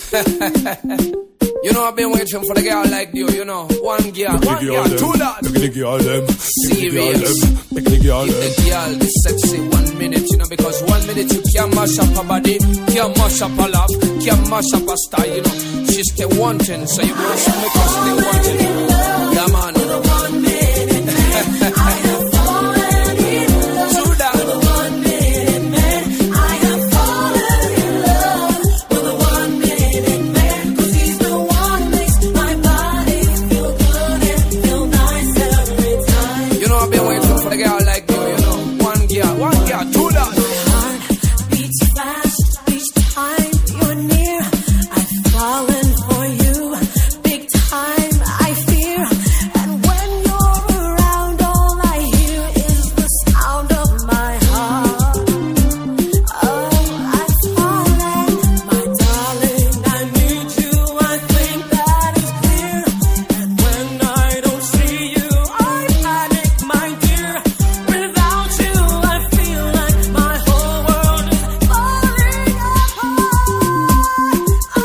You know I've been waiting for the girl like you know. One girl, two that. Look at the girl them. Serious. Look at the girl them. Give the girl the sexy 1 minute, you know, because 1 minute you can't mash up her body, can't mash up her love, can't mash up her style, you know. She's still wanting, so you must make her still wanting. Yeah, man. 1 minute, I have fallen in love. True that. With a 1 minute man, I have fallen in love. With a 1 minute man, 'cause he's the one makes my body feel good and feel nice every time. You know I've been waiting for the girl like you know. One girl, two that. My heart beats fast each time you're near. I've fallen for you, big time I fear. And when you're around, all I hear is the sound of my heart. Oh, I've fallen, my darling, I need you, I think that is clear. And when I don't see you, I panic, my dear. Without you, I feel like my whole world is falling apart. Oh,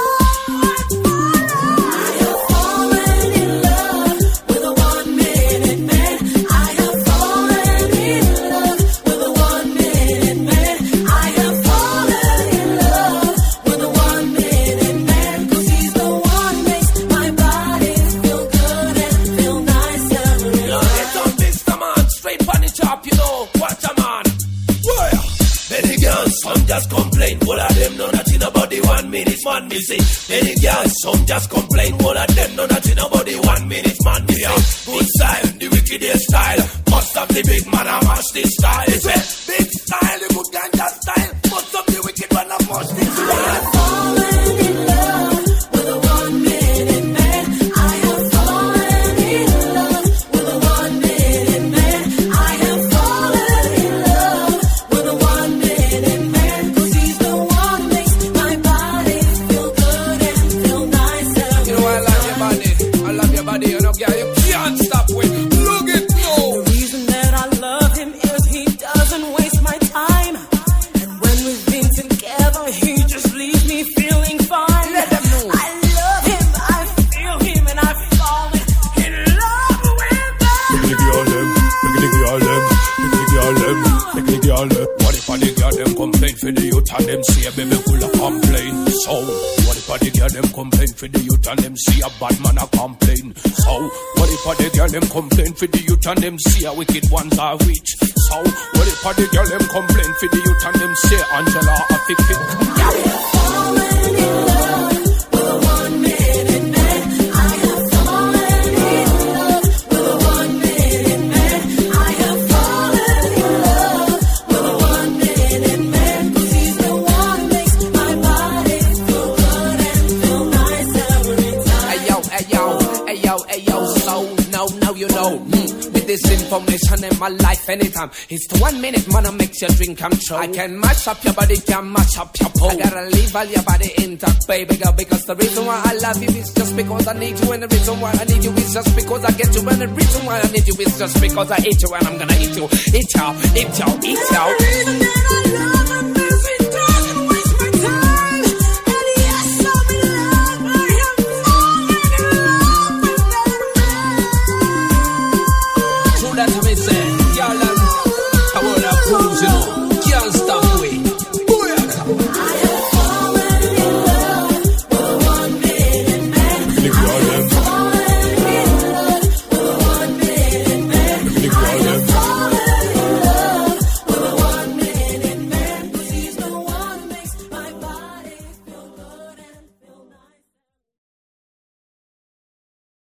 I have fallen in love with a 1 minute man. I have fallen in love with a 1 minute man. I have fallen in love with a 1 minute man, 'cause he's the one makes my body feel good and feel nice every Yo, time. get on this, come on, straight on the top, you know. Watch a man. Where? Many girls, some just complain. All of them know nothing about the 1 minute man missing. Many girls, some just complain. All of them know nothing about the 1 minute man missing. Good style, the wickedest style. Must have the big man, I must this style. It's a big style, the good ganja style. Must have the wicked one, I must this style. Fallen in love with a 1 minute man. I have fallen in love with a 1 minute man. I have fallen in love with a 1 minute man, 'cause he's the one makes my body feel good and feel nice every You know I love your body, I love your body, you know, girl, you can't stop with. Look it now. The reason that I love him is he doesn't waste my time. And when we've been together, he just leaves me feeling fine. Let them know. I love him, I feel him, and I've fallen in love with him. Look at the girl them. Look at the girl them. Look at the girl them. Look at the girl them. What if all the girl them complain for the youth and them see a baby full of complain? So what if all the girl them complain for the youth and them see a bad man a complain? So what if all the girl them complain for the youth and them see a wicked ones are rich? So what if all the girl them complain for the youth and them say Angela a fit? Fallen in love with a 1 minute man. I have fallen in love with a 1 minute man. I have fallen in love with a 1 minute man, 'cause he's the one makes my body feel good and feel nice every time. Ayo, so now you know. With this information in my life anytime. It's the 1 minute man that makes your dream come true. I can mash up your body, can mash up your pole. I gotta leave all your body intact, baby girl, because the reason why I love you is just because I need you, and the reason why I need you is just because I get you, and the reason why I need you is just because I eat you, and I'm gonna eat you, eat you. The reason that I love